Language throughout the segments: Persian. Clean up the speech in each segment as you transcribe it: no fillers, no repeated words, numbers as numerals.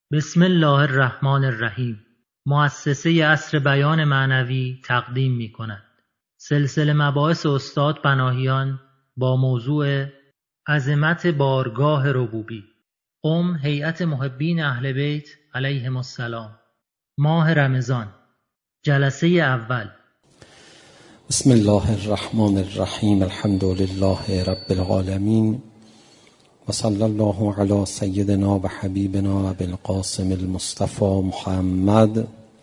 بسم الله الرحمن الرحیم. مؤسسه عصر بیان معنوی تقدیم می کند سلسله مباحث استاد پناهیان با موضوع عظمت بارگاه ربوبی. هیئت محبین اهل بیت علیهم السلام. ماه رمضان، جلسه اول. بسم الله الرحمن الرحیم. الحمد لله رب العالمین و صلی الله علی سیدنا و حبیبنا ابی القاسم المصطفى محمد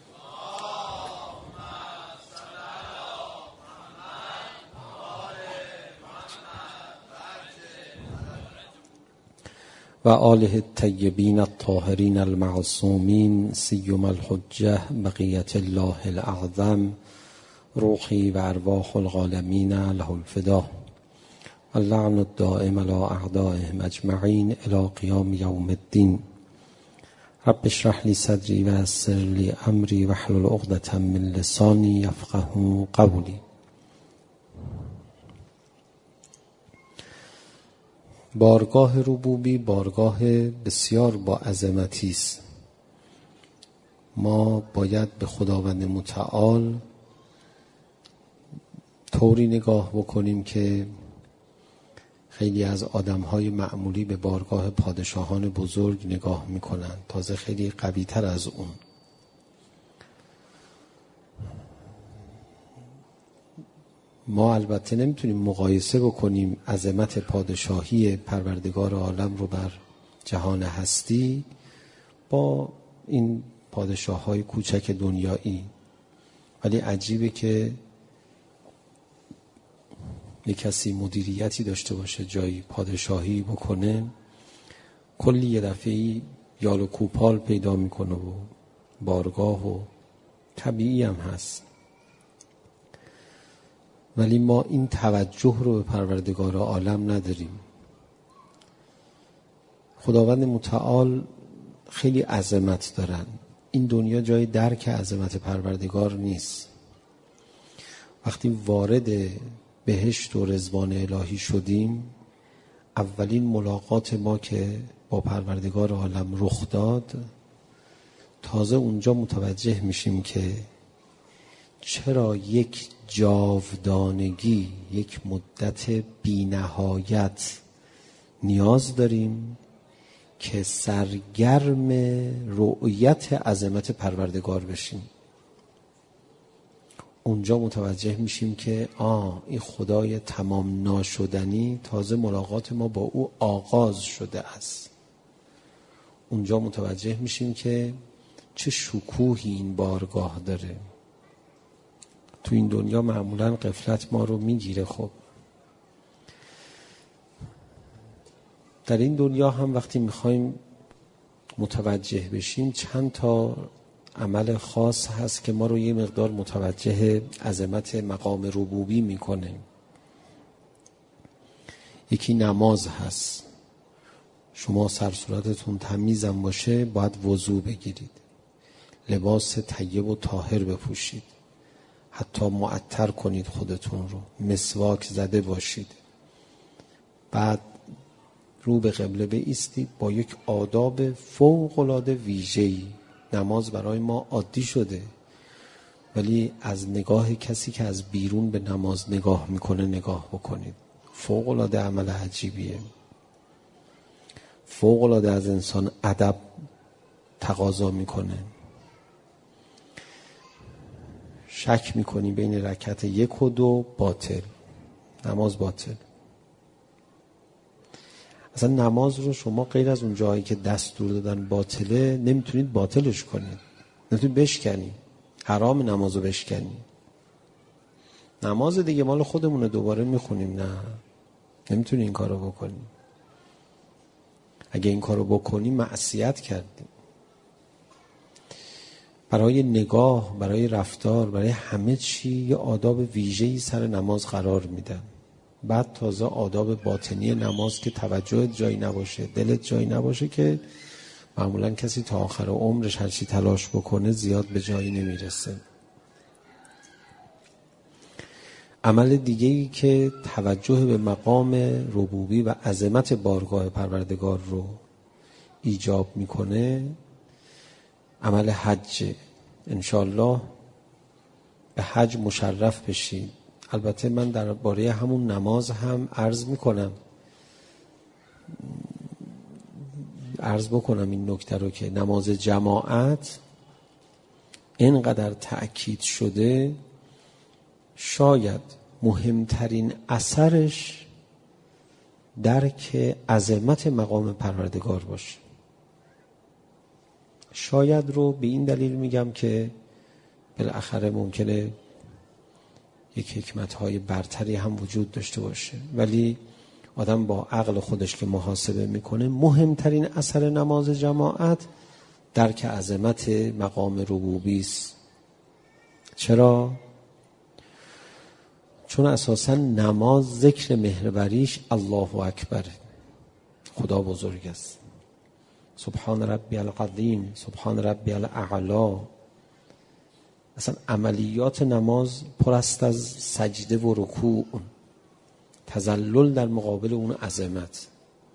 و آله الطیبین الطاهرین المعصومین سیما الحجة بقیة الله الاعظم روحی و ارواح العالمین له الفدا اللعن الدائم علی اعدائهم اجمعین الی قیام یوم الدین. رب اشرح لی صدری و یسر لی امری واحلل عقدة من لسانی یفقهوا قولی. بارگاه ربوبی بارگاه بسیار با عظمتی است. ما باید به خداوند متعال طوری نگاه بکنیم که خیلی از آدم‌های معمولی به بارگاه پادشاهان بزرگ نگاه می‌کنند، تازه خیلی قوی‌تر از اون. ما البته نمیتونیم مقایسه بکنیم عظمت پادشاهی پروردگار عالم رو بر جهان هستی با این پادشاه‌های کوچک دنیایی، ولی عجیبه که یک کسی مدیریتی داشته باشه، جایی پادشاهی بکنه، کلی یه دفعه‌ای یال و کوپال پیدا میکنه و بارگاه و طبیعی هم هست. ولی ما این توجه رو به پروردگار عالم نداریم. خداوند متعال خیلی عظمت دارن. این دنیا جای درک عظمت پروردگار نیست. وقتی وارد بهشت و رضوان الهی شدیم، اولین ملاقات ما که با پروردگار عالم رخ داد، تازه اونجا متوجه میشیم که چرا یک جاودانگی، یک مدت بی نهایت نیاز داریم که سرگرم رؤیت عظمت پروردگار بشیم. اونجا متوجه میشیم که این خدای تمام ناشدنی، تازه ملاقات ما با او آغاز شده است. اونجا متوجه میشیم که چه شکوهی این بارگاه داره. تو این دنیا معمولا غفلت ما رو میگیره. خب در این دنیا هم وقتی میخوایم متوجه بشیم، چند تا عمل خاص هست که ما رو یه مقدار متوجه عظمت مقام ربوبی میکنه. یکی نماز هست. شما سرصورتتون تمیزم باشه، باید وضو بگیرید، لباس طیب و طاهر بپوشید، حتی معطر کنید خودتون رو، مسواک زده باشید، بعد رو به قبله بایستید با یک آداب فوق‌العاده ویژه‌ای. نماز برای ما عادی شده، ولی از نگاه کسی که از بیرون به نماز نگاه میکنه نگاه بکنید. فوق‌العاده عمل عجیبیه. فوق‌العاده از انسان ادب تقاضا میکنه. شک میکنی بین رکعت 1 و 2 باطل، نماز باطل. اصلا نماز رو شما غیر از اون جایی که دستور دادن باطله، نمیتونید باطلش کنید، نمیتونید بشکنید. حرام نماز رو بشکنید. نماز دیگه مال خودمونه، دوباره میخونیم. نه، نمیتونی این کارو بکنی. اگه این کارو بکنی معصیت کردی. برای نگاه، برای رفتار، برای همه چی یه آداب ویژه‌ای سر نماز قرار میدن. بعد تازه آداب باطنی نماز که توجه جایی نباشه، دلت جایی نباشه، که معمولا کسی تا آخر عمرش هر چی تلاش بکنه زیاد به جایی نمیرسه. عمل دیگه‌ای که توجه به مقام ربوبی و عظمت بارگاه پروردگار رو ایجاب میکنه، عمل حج. انشالله به حج مشرف بشید. البته من درباره همون نماز هم عرض بکنم این نکته رو که نماز جماعت اینقدر تأکید شده، شاید مهمترین اثرش درک عظمت مقام پروردگار باشه. شاید رو به این دلیل میگم که بالاخره ممکنه یک حکمت‌های برتری هم وجود داشته باشه، ولی آدم با عقل خودش که محاسبه میکنه، مهمترین اثر نماز جماعت درک عظمت مقام ربوبی است. چرا؟ چون اساساً نماز ذکر مهربریش الله اکبر، خدا بزرگ است. سبحان ربی العظیم، سبحان ربی الاعلی. اصلا عملیات نماز پر است از سجده و رکوع، تذلل در مقابل اون عظمت.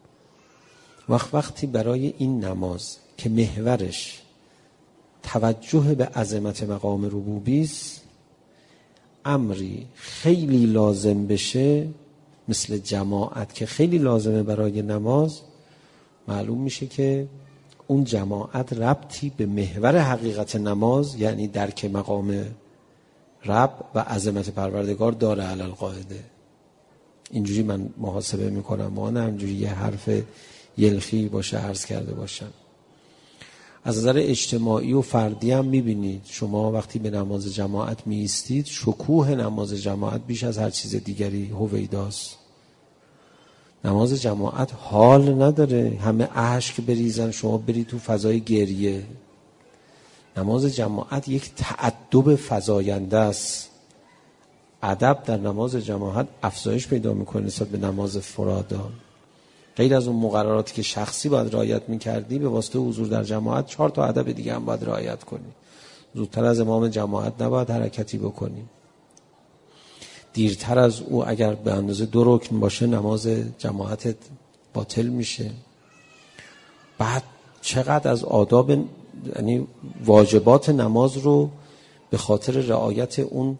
وقتی برای این نماز که محورش توجه به عظمت مقام ربوبی است، امری خیلی لازم بشه مثل جماعت که خیلی لازمه برای نماز، معلوم میشه که اون جماعت ربطی به محور حقیقت نماز، یعنی درک مقام رب و عظمت پروردگار داره. علی القاعده اینجوری من محاسبه میکنم، ما نه همجوری یه حرف یلخی باشه عرض کرده باشم. از نظر اجتماعی و فردی هم میبینید شما وقتی به نماز جماعت میایستید، شکوه نماز جماعت بیش از هر چیز دیگری هویداست. نماز جماعت حال نداره همه اشک بریزن شما بری تو فضای گریه. نماز جماعت یک تأدب فزاینده است. ادب در نماز جماعت افزایش پیدا میکنه نسبت به نماز فرادا. غیر از اون مقرراتی که شخصی باید رعایت میکردی، به واسطه حضور در جماعت 4 تا ادب دیگه هم باید رعایت کنی. زودتر از امام جماعت نباید حرکتی بکنی. دیرتر از او اگر به اندازه 2 رکن باشه نماز جماعتت باطل میشه. بعد چقدر از آداب، یعنی واجبات نماز رو به خاطر رعایت اون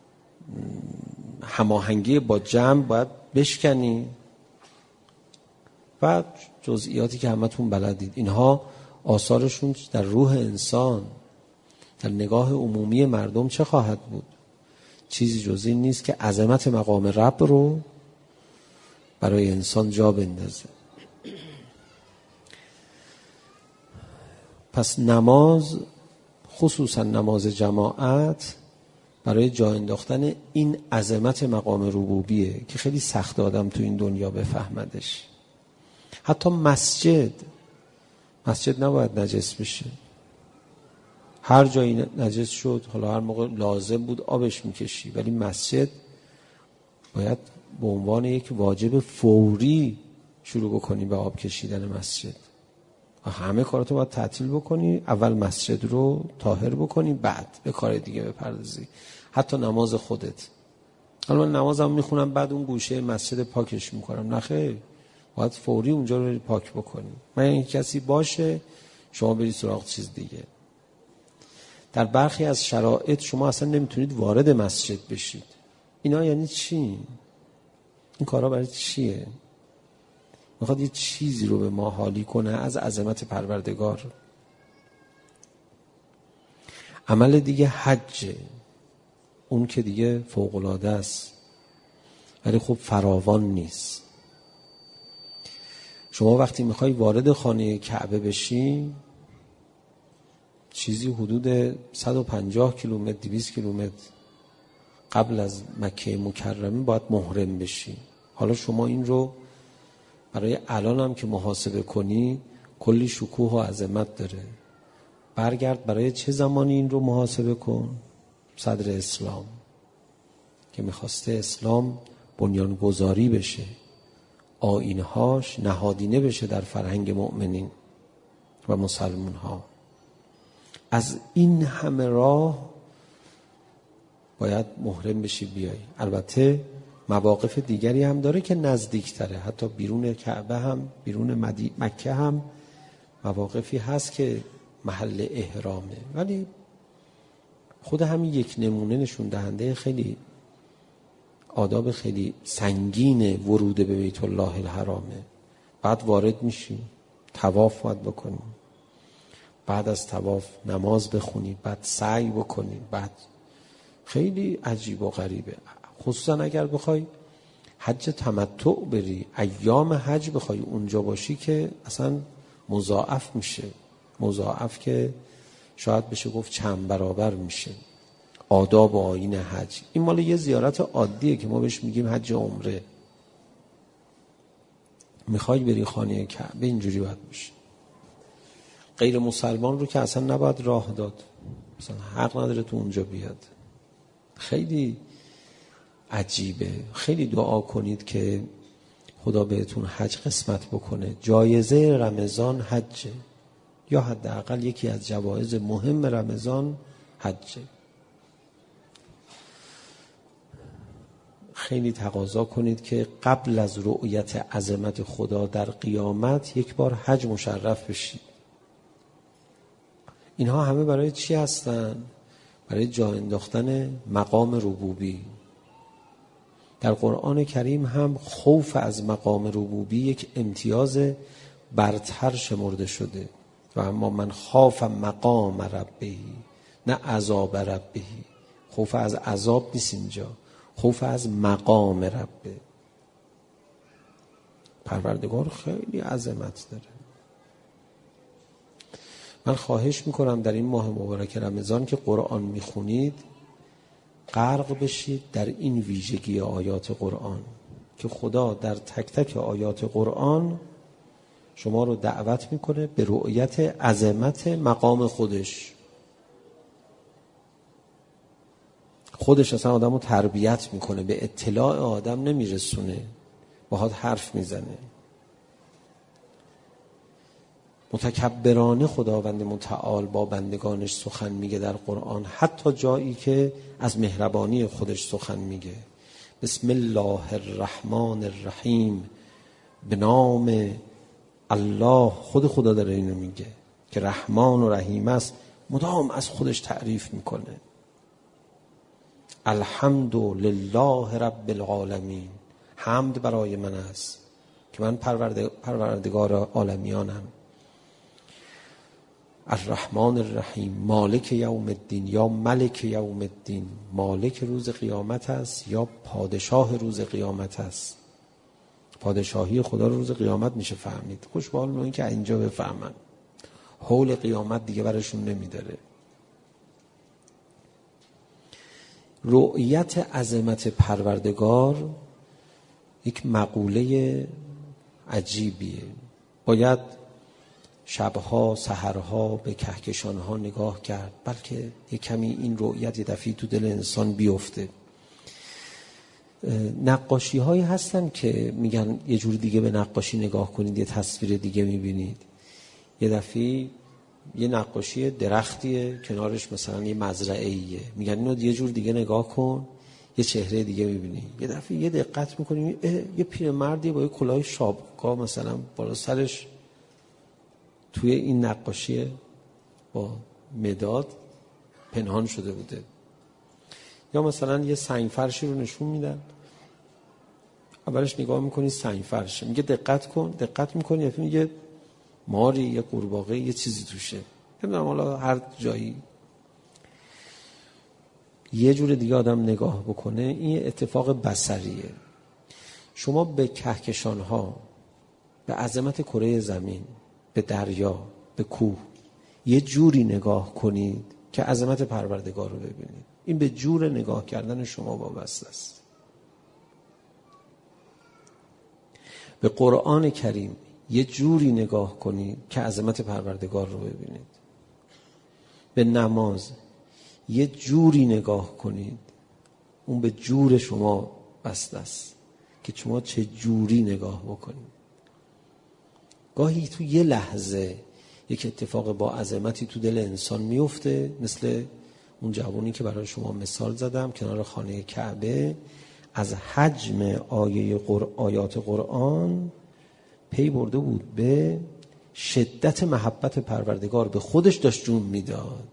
هماهنگی با جمع باید بشکنی. و جزئیاتی که همتون بلدید، اینها آثارشون در روح انسان، در نگاه عمومی مردم چه خواهد بود؟ چیزی جز این نیست که عظمت مقام رب رو برای انسان جا بندازه. پس نماز، خصوصا نماز جماعت، برای جا انداختن این عظمت مقام ربوبیه که خیلی سخت آدم تو این دنیا بفهمدش. حتی مسجد نباید نجس بشه. هر جایی نجس شد، حالا هر موقع لازم بود آبش میکشی، ولی مسجد باید به عنوان یک واجب فوری شروع بکنی به آب کشیدن مسجد. همه کاراتو باید تعطیل بکنی، اول مسجد رو طاهر بکنی، بعد به کار دیگه بپردازی. حتی نماز خودت. حالا من نمازم میخونم بعد اون گوشه مسجد پاکش میکنم، نه خیر، باید فوری اونجا رو پاک بکنی. من این کسی باشه شما برید سراغ چیز دیگه. در برخی از شرایط شما اصلا نمیتونید وارد مسجد بشید. اینا یعنی چی؟ این کارا برای چیه؟ میخواد یه چیزی رو به ما حالی کنه از عظمت پروردگار. عمل دیگه حجه، اون که دیگه فوق‌العاده است، ولی خب فراوان نیست. شما وقتی میخوای وارد خانه کعبه بشی، چیزی حدود 150 کیلومتر 200 کیلومتر قبل از مکه مکرمه باید محرم بشی. حالا شما این رو برای الان هم که محاسبه کنی کلی شکوه و عظمت داره. برگرد برای چه زمانی این رو محاسبه کن؟ صدر اسلام که میخواسته اسلام بنیانگذاری بشه، آیین‌هاش نهادینه بشه در فرهنگ مؤمنین و مسلمان ها. از این همه راه باید محرم بشی بیایی. البته مواقف دیگری هم داره که نزدیکتره، حتی بیرون کعبه هم، بیرون مکه هم مواقفی هست که محل احرامه، ولی خود همین یک نمونه نشون دهنده خیلی آداب خیلی سنگین ورود به بیت الله الحرامه. بعد وارد میشی، طواف باید بکنی، بعد از طواف نماز بخونی، بعد سعی بکنی، بعد خیلی عجیب و غریبه. خصوصا اگر بخوای حج تمتع بری، ایام حج بخوای اونجا باشی که اصلا مضاعف میشه، مضاعف که شاید بشه گفت چند برابر میشه آداب و آیین حج. این مال یه زیارت عادیه که ما بهش میگیم حج عمره. میخوای بری خانه کعبه اینجوری باید بشه. غیر مسلمان رو که اصلا نباید راه داد، اصلا حق نداره تو اونجا بیاد. خیلی عجیبه. خیلی دعا کنید که خدا بهتون حج قسمت بکنه. جایزه رمضان حجه، یا حداقل یکی از جوایز مهم رمضان حجه. خیلی تقاضا کنید که قبل از رؤیت عظمت خدا در قیامت یک بار حج مشرف بشید. اینها همه برای چی هستن؟ برای جا انداختن مقام ربوبی. در قرآن کریم هم خوف از مقام ربوبی یک امتیاز برتر شمرده شده. و اما من خاف مقام ربهی، نه عذاب ربهی. خوف از عذاب نیست اینجا، خوف از مقام ربه. پروردگار خیلی عظمت داره. من خواهش میکنم در این ماه مبارک رمضان که قرآن میخونید غرق بشید در این ویژگی آیات قرآن که خدا در تک تک آیات قرآن شما رو دعوت میکنه به رؤیت عظمت مقام خودش. خودش اصلا آدم رو تربیت میکنه، به اطلاع آدم نمیرسونه، باهات حرف میزنه. متکبرانه خداوند متعال با بندگانش سخن میگه در قرآن، حتی جایی که از مهربانی خودش سخن میگه. بسم الله الرحمن الرحیم، به نام الله. خود خدا داره اینو میگه که رحمان و رحیم است، مدام از خودش تعریف میکنه. الحمد لله رب العالمین، حمد برای من است که من پروردگار عالمیانم. الرحمن الرحیم، مالک یوم الدین یا ملک یوم الدین، مالک روز قیامت است یا پادشاه روز قیامت است. پادشاهی خدا رو روز قیامت میشه فهمید. خوش به حال اونایی که اینجا بفهمن، حول قیامت دیگه برشون نمیداره. رؤیت عظمت پروردگار یک مقوله عجیبیه. باید شبها سحرها به کهکشانها نگاه کرد، بلکه یک کمی این رؤیت یه دفعه تو دل انسان بیفته. نقاشی هایی هستن که میگن یه جور دیگه به نقاشی نگاه کنید، یه تصویر دیگه میبینید. یه دفعه یه نقاشی درختیه، کنارش مثلا یه مزرعه‌ایه، میگن اینو یه جور دیگه نگاه کن، یه چهره دیگه میبینی. یه دفعه یه دقت میکنی یه پیرمردی با یه کلاه شابکا مثلا بالا سرش توی این نقاشی با مداد پنهان شده بوده. یا مثلا یه سنگ فرشی رو نشون میدن، اولش نگاه میکنی سنگ فرشه، میگه دقت کن، دقت میکنی یه میگه ماری، یه قورباغه، یه چیزی توشه، نمیدونم حالا هر جایی. یه جور دیگه آدم نگاه بکنه، این اتفاق بصریه. شما به کهکشان‌ها، به عظمت کره زمین، به دریا، به کوه یه جوری نگاه کنید که عظمت پروردگار رو ببینید. این به جور نگاه کردن شما وابسته است. به قرآن کریم یه جوری نگاه کنید که عظمت پروردگار رو ببینید. به نماز یه جوری نگاه کنید، اون به جور شما بسته است که شما چه جوری نگاه بکنید. گاهی تو یه لحظه یک اتفاق با عظمتی تو دل انسان میفته، مثل اون جوانی که برای شما مثال زدم کنار خانه کعبه. از حجم آیات قرآن پی برده بود به شدت محبت پروردگار به خودش داشت جون میداد.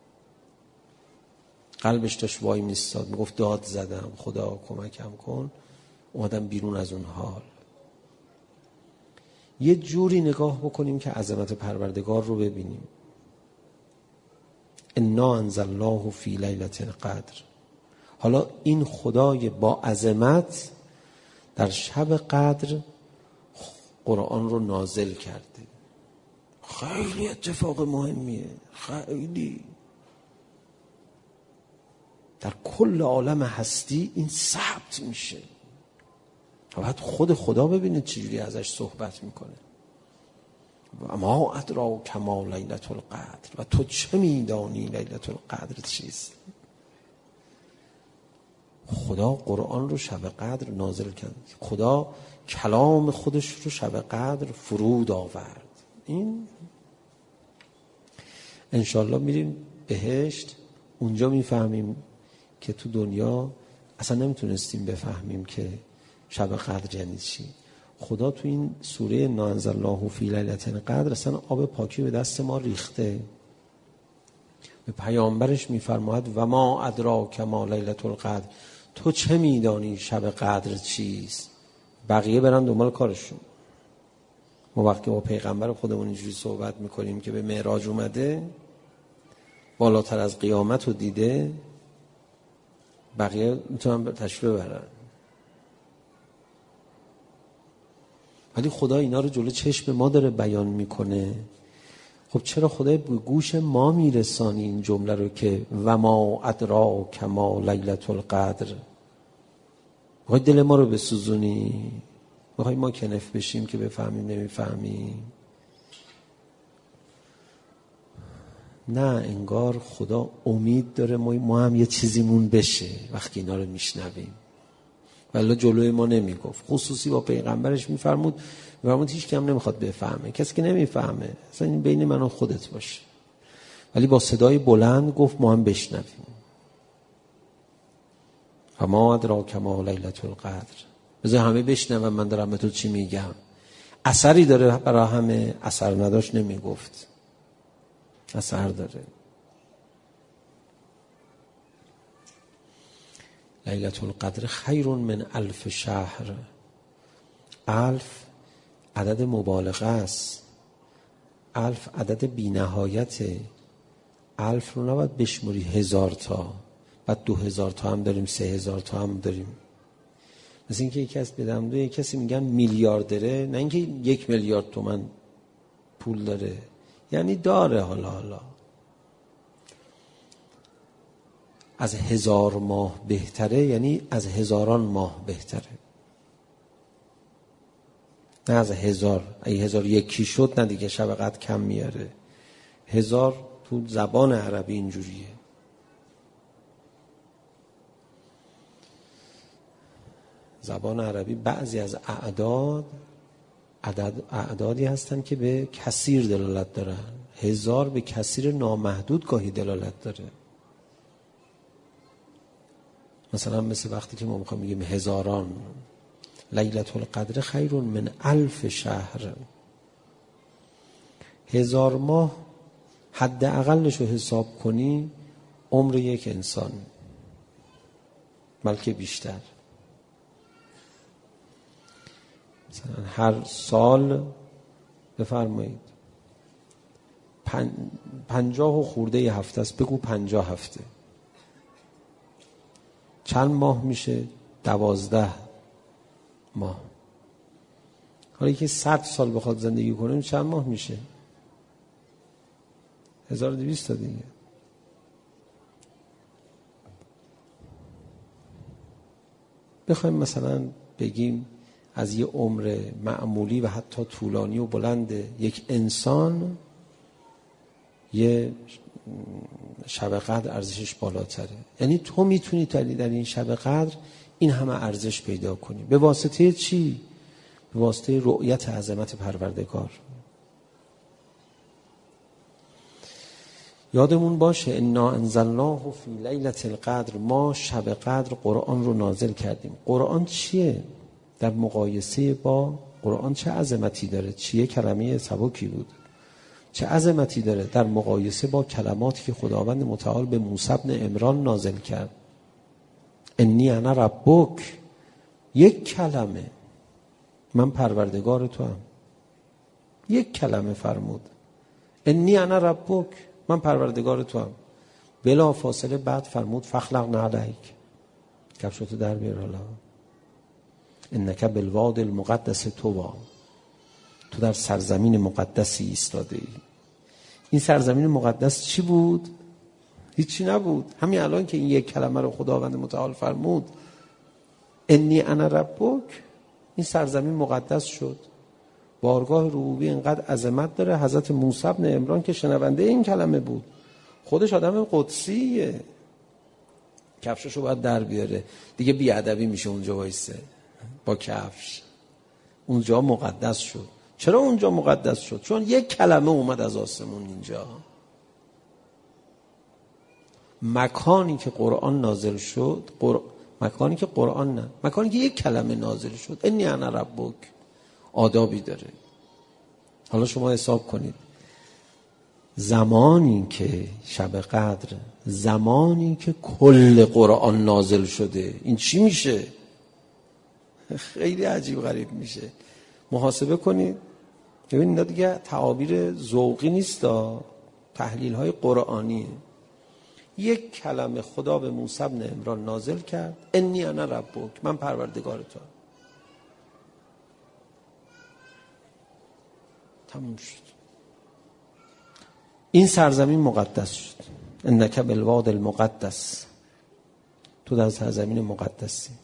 قلبش داشت وای میستاد، میگفت داد زدم خدا کمکم کن، اومدم بیرون از اون حال. یه جوری نگاه بکنیم که عظمت پروردگار رو ببینیم. انا انزلناه فی لیلة القدر. حالا این خدای با عظمت در شب قدر قرآن رو نازل کرده. خیلی اتفاق مهمیه، خیلی در کل عالم هستی این ثبت میشه. بعد خود خدا ببینید چجوری ازش صحبت میکنه. و ما ادراک ما لیلة القدر، و تو چه میدانی لیلة القدر چیست؟ خدا قرآن رو شب قدر نازل کرد. خدا کلام خودش رو شب قدر فرود آورد. این انشالله میریم بهشت، اونجا میفهمیم که تو دنیا اصلا نمیتونستیم بفهمیم که شب قدر یعنی چی. خدا تو این سوره انا انزلناه فی لیلة القدر اصلا آب پاکی به دست ما ریخته. به پیامبرش میفرماید و ما ادراک ما لیلة القدر، تو چه میدانی شب قدر چیست؟ بقیه برن دنبال کارشون. ما وقتی با پیغمبر خودمون اینجوری صحبت میکنیم که به معراج اومده، بالاتر از قیامت رو دیده، بقیه میتونن تشریف ببرن. ولی خدا اینا رو جلو چشم ما داره بیان میکنه. خب چرا خدا به گوش ما میرسانی این جمله رو که و ما ادراک ما لیلة القدر؟ میخوای دل ما رو بسوزونی؟ میخوای ما کنف بشیم که بفهمیم نمیفهمیم؟ نه، انگار خدا امید داره ما هم یه چیزیمون بشه وقتی اینا رو میشنویم. ولی جلوی ما نمیگفت. خصوصی با پیغمبرش میفرمود هیچ کم نمیخواد بفهمه. کسی که نمیفهمه اصلا این بین من و خودت باشه. ولی با صدای بلند گفت ما هم بشنویم. و ما ادراک ما لیلة القدر. بذار همه بشنون من دارم به تو چی میگم. اثری داره برای همه؟ اثر نداشت نمیگفت. اثر داره. لیلة القدر خیر من 1000 شهر. 1000 عدد مبالغه است. 1000 عدد بی نهایته. 1000 رو نباید بشموری 1000 تا، بعد 2000 تا هم داریم، 3000 تا هم داریم. مثل اینکه یکی از بدم یک کسی میگن میلیاردره، نه اینکه 1 میلیارد تومان پول داره، یعنی داره. حالا از 1000 ماه بهتره، یعنی از هزاران ماه بهتره. نه از 1000. اگه 1001 شد نه دیگه شب قدر کم میاره. 1000 تو زبان عربی اینجوریه. زبان عربی بعضی از اعدادی هستن که به کثیر دلالت دارن. 1000 به کثیر نامحدود گاهی دلالت داره. مثلا مثل وقتی که ما میخوایم بگیم هزاران. لیلة القدر خیر من 1000 شهر. 1000 ماه حد اقلش رو حساب کنی عمر یک انسان، بلکه بیشتر. مثلا هر سال بفرمایید 50 خورده ی هفته است، بگو 50 هفته. چند ماه میشه؟ 12 ماه. حالا که 100 سال بخواد زندگی کنه چند ماه میشه؟ 1200 تا دیگه. بخوایم مثلا بگیم از یه عمر معمولی و حتی طولانی و بلند یک انسان، یه شب قدر ارزشش بالاتره. یعنی تو میتونی در این شب قدر این همه ارزش پیدا کنی. به واسطه چی؟ به واسطه رؤیت عظمت پروردگار. یادمون باشه انا انزلناه فی لیلة القدر. ما شب قدر قرآن رو نازل کردیم. قرآن چیه؟ در مقایسه با قرآن چه عظمتی داره، چیه کلمه سبکی بود، چه عظمتی داره در مقایسه با کلماتی که خداوند متعال به موسی بن عمران نازل کرد. انی انا ربک، یک کلمه، من پروردگار تو هم. یک کلمه فرمود، انی انا ربک، من پروردگار تو هم. بلا فاصله بعد فرمود فخلق نعلیک، کفشاتو در بیار، حالا انک بالواد المقدس طوی، تو در سرزمین مقدسی ایستاده ای. این سرزمین مقدس چی بود؟ هیچی نبود. همین الان که این یک کلمه رو خداوند متعال فرمود انی انا ربک، این سرزمین مقدس شد. بارگاه ربوبی اینقدر عظمت داره. حضرت موسی بن عمران که شنونده این کلمه بود، خودش آدم قدسیه، کفششو باید در بیاره دیگه، بیادبی میشه اونجا وایسه با کفش. اونجا مقدس شد. چرا اونجا مقدس شد؟ چون یک کلمه اومد از آسمون اینجا. مکانی که قرآن نازل شد، مکانی که قرآن نه، مکانی که یک کلمه نازل شد، انی انا ربک، آدابی داره. حالا شما حساب کنید، زمانی که شب قدر، زمانی که کل قرآن نازل شده، این چی میشه؟ خیلی عجیب غریب میشه. محاسبه کنید ببینید، اینا دیگه تعابیر ذوقی نیست، تحلیل های قرآنیه. یک کلمه خدا به موسی بن عمران نازل کرد، انی انا ربک، من پروردگار تو. تموم شد. این سرزمین مقدس شد. انک بالواد المقدس، تو در سرزمین مقدسی.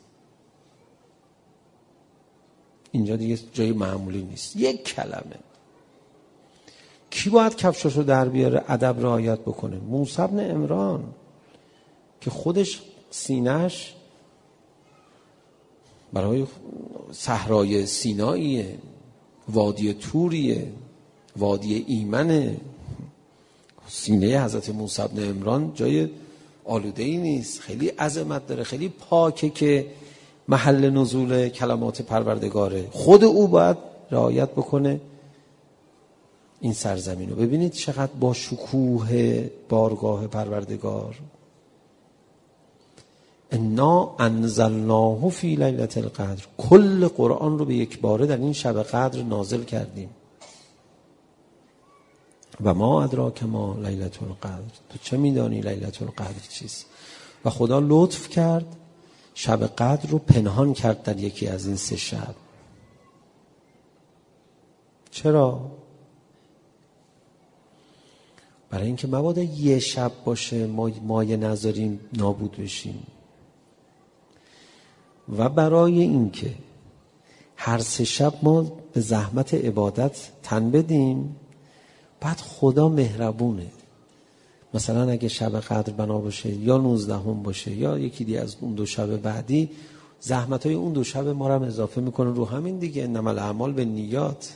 اینجا دیگه جای معمولی نیست. یک کلمه. کی باید کفشاشو در بیاره، ادب رعایت بکنه؟ موسی بن عمران که خودش سینه‌اش برای صحرای سیناییه، وادی توریه، وادی ایمنه. سینه حضرت موسی بن عمران جای آلوده‌ای نیست، خیلی عظمت داره، خیلی پاکه که محل نزول کلمات پروردگاره. خود او باید رعایت بکنه این سرزمین رو. ببینید چقدر با شکوه بارگاه پروردگار. انا انزلناه فی لیلة القدر، کل قرآن رو به یک باره در این شب قدر نازل کردیم. و ما ادراک ما لیلة القدر، تو چه میدانی لیلة القدر چیست؟ و خدا لطف کرد شب قدر رو پنهان کرد در یکی از این 3 شب. چرا؟ برای اینکه مبادا یه شب باشه ما یه نذاریم نابود بشیم، و برای اینکه هر 3 شب ما به زحمت عبادت تن بدیم. بعد خدا مهربونه، مثلا اگه شب قدر بنا باشه یا 19 باشه یا یکی دیگه از اون 2 شب بعدی، زحمت‌های اون 2 شب ما رو هم اضافه میکنه رو همین دیگه، انما الاعمال بالنیات.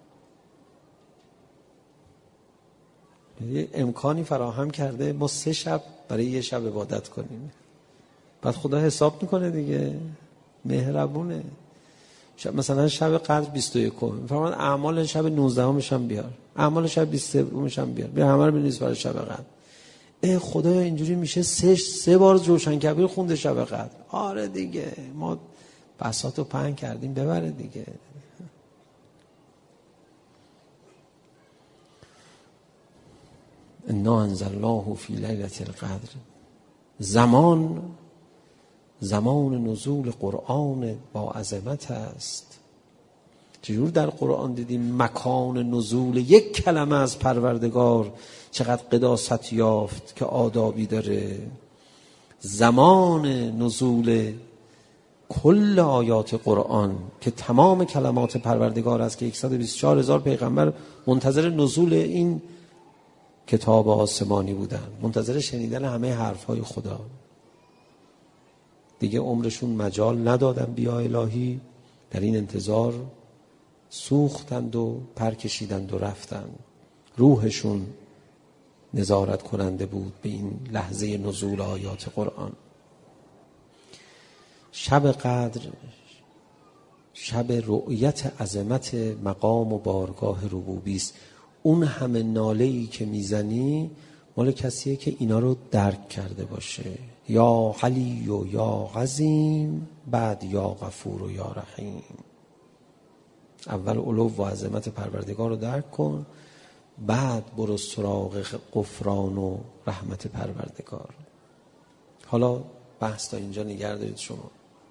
امکانی فراهم کرده ما 3 شب برای یه شب عبادت کنیم. بعد خدا حساب میکنه دیگه، مهربونه. مثلا شب قدر 21 فرمان اعمال شب 19 هم بیار، اعمال شب 23 هم بیار همه رو بنویس برای شب قدر. خدایا اینجوری میشه 3 بار جوشن کبیر خونده شب قدر. آره دیگه، ما بساطو پهن کردیم، ببره دیگه. انا انزلناه فی لیلة القدر. زمان نزول قرآن با عظمت است. چجور در قرآن دیدیم مکان نزول یک کلمه از پروردگار چقدر قداست یافت که آدابی داره. زمان نزول کل آیات قرآن که تمام کلمات پروردگار است، که 124,000 پیغمبر منتظر نزول این کتاب آسمانی بودن، منتظر شنیدن همه حرفهای خدا. دیگه عمرشون مجال ندادن بیا الهی، در این انتظار سوختند و پر کشیدند و رفتند. روحشون نظارت کننده بود به این لحظه نزول آیات قرآن. شب قدر شب رؤیت عظمت مقام و بارگاه ربوبی است. اون همه ناله‌ای که میزنی مال کسیه که اینا رو درک کرده باشه. یا علی و یا عظیم، بعد یا غفور و یا رحیم. اول علو و عظمت پروردگار رو درک کن، بعد برو سراغ غفران و رحمت پروردگار. حالا بحث تا اینجا نگه دارید. شما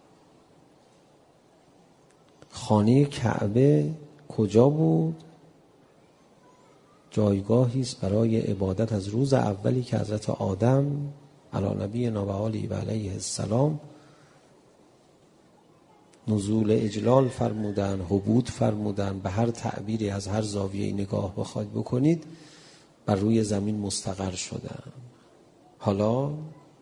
خانه کعبه کجا بود؟ جایگاهی است برای عبادت از روز اولی که حضرت آدم علی نبینا و آله و علیه السلام نزول اجلال فرمودن، هبوط فرمودن، به هر تعبیری از هر زاویه نگاه بخواید بکنید، بر روی زمین مستقر شدن. حالا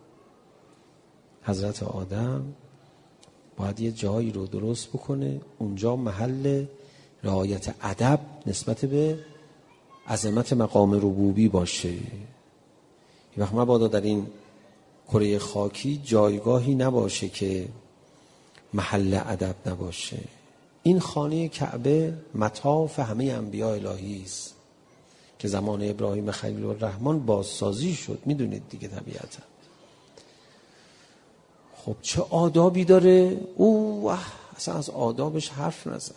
حضرت آدم باید یه جایی رو درست بکنه، اونجا محل رعایت ادب نسبت به عظمت مقام ربوبی باشه. یه وقت مبادا در این کره خاکی جایگاهی نباشه که محل ادب نباشه. این خانه کعبه مطاف همه انبیاء الهی است که زمان ابراهیم خلیل الرحمن بازسازی شد. میدونید دیگه طبیعتا. خب چه آدابی داره؟ اصلا از آدابش حرف نزن.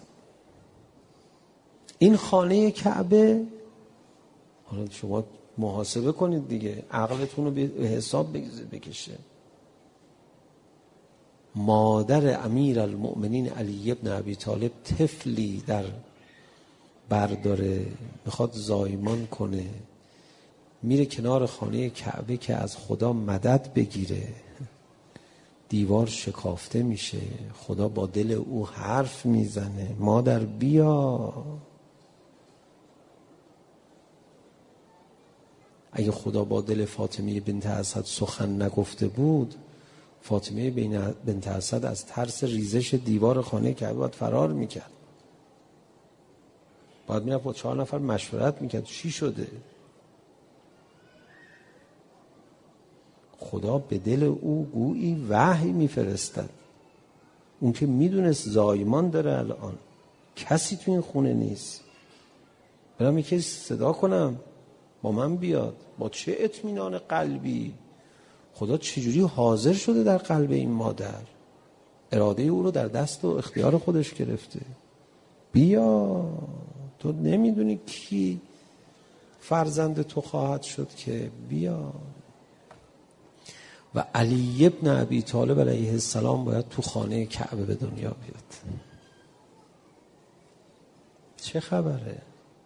این خانه کعبه، حالا شما محاسبه کنید دیگه، عقلتون رو به حساب بکشه. مادر امیر المؤمنین علی ابن ابی طالب طفلی در برداره، میخواد زایمان کنه، میره کنار خانه کعبه که از خدا مدد بگیره. دیوار شکافته میشه، خدا با دل او حرف میزنه، مادر بیا. اگه خدا با دل فاطمه بنت اسد سخن نگفته بود، فاطمه بنت اسد از ترس ریزش دیوار خانه کعبه باید فرار میکرد. باید میرفت با 4 نفر مشورت میکرد چی شده. خدا به دل او گویی وحی میفرستد. اون که میدونست زایمان داره، الان کسی تو این خونه نیست، برام یکی صدا کنم با من بیاد. با چه اطمینان قلبی خدا چجوری حاضر شده در قلب این مادر، اراده او رو در دست و اختیار خودش گرفته. بیا، تو نمیدونی کی فرزند تو خواهد شد که بیا. و علی ابن ابی طالب علیه السلام باید تو خانه کعبه به دنیا بیاد. چه خبره؟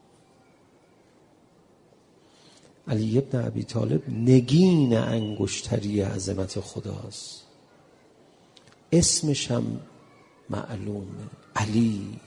علی ابن ابی طالب نگین انگشتری عظمت خداست. اسمش هم معلومه، علی.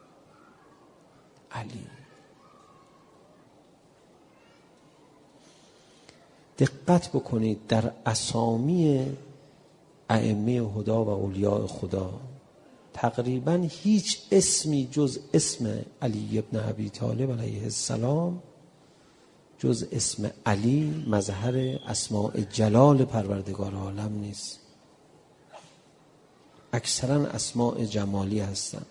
دقت بکنید در اسامی ائمه هدی و اولیاء خدا تقریبا هیچ اسمی جز اسم علی ابن ابی طالب علیه السلام، جز اسم علی، مظهر اسماء جلال پروردگار عالم نیست. اکثرا اسماء جمالی هستن،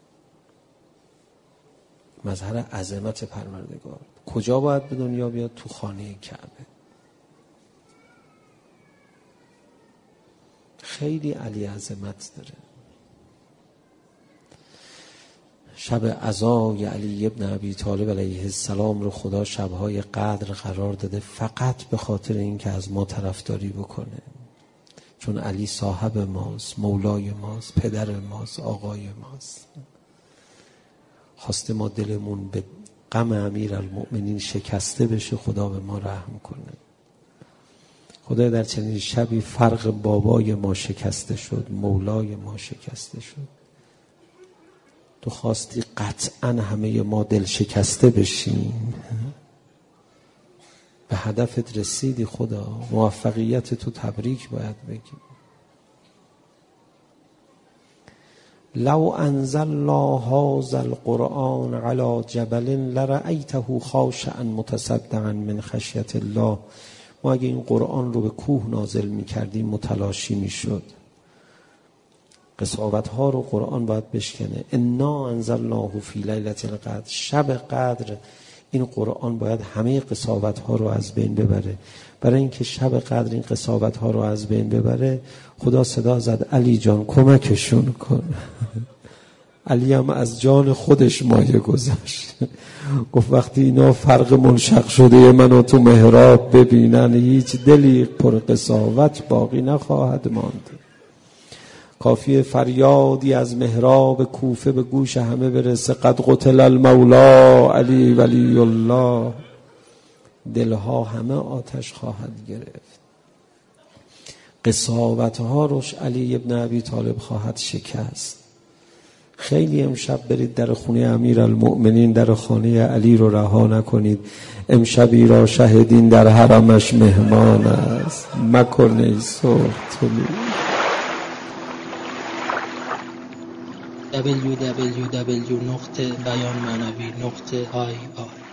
مظهر عظمت پروردگار. کجا باید به دنیا بیاد؟ تو خانه کعبه. خیلی علی عظمت داره. شب عزای علی ابن ابی طالب علیه السلام رو خدا شبهای قدر قرار داده فقط به خاطر این که از ما طرفداری بکنه. چون علی صاحب ماست، مولای ماست، پدر ماست، آقای ماست. خواسته ما دلمون به غم امیر المؤمنین شکسته بشه، خدا به ما رحم کنه. خدا در چنین شبی فرق بابای ما شکسته شد، مولای ما شکسته شد. تو خواستی قطعا همه ما دل شکسته بشیم، به هدفت رسیدی. خدا موفقیت تو تبریک باید بگیم. لو انزلنا هذا القرآن على جبل لرأيته خاشعا متصدعا من خشیة الله. ما اگه این قرآن رو به کوه نازل می‌کردیم متلاشی می‌شد. قساوت ها رو قرآن باید بشکنه. انا انزلناه فی لیلة القدر، شب قدر این قرآن باید همه قساوت ها رو از بین ببره. برای اینکه شب قدر این قساوت ها رو از بین ببره خدا صدا زد علی جان کمکشون کن. علی هم از جان خودش مایه گذاشت، گفت وقتی اینا فرق منشق شده منو تو محراب ببینن هیچ دلی پر قساوت باقی نخواهد ماند. کافی فریادی از محراب کوفه به گوش همه برسه قد قتل المولا علی ولی الله، دلها همه آتش خواهد گرفت. قساوت ها روش علی ابن ابی طالب خواهد شکست. خیلی امشب برید در خونه امیرالمؤمنین، در خانه علی رو رها نکنید. امشبی را شهدین در حرمش مهمان است، مکنه صبح طلوع. www.beyanmanavi.ir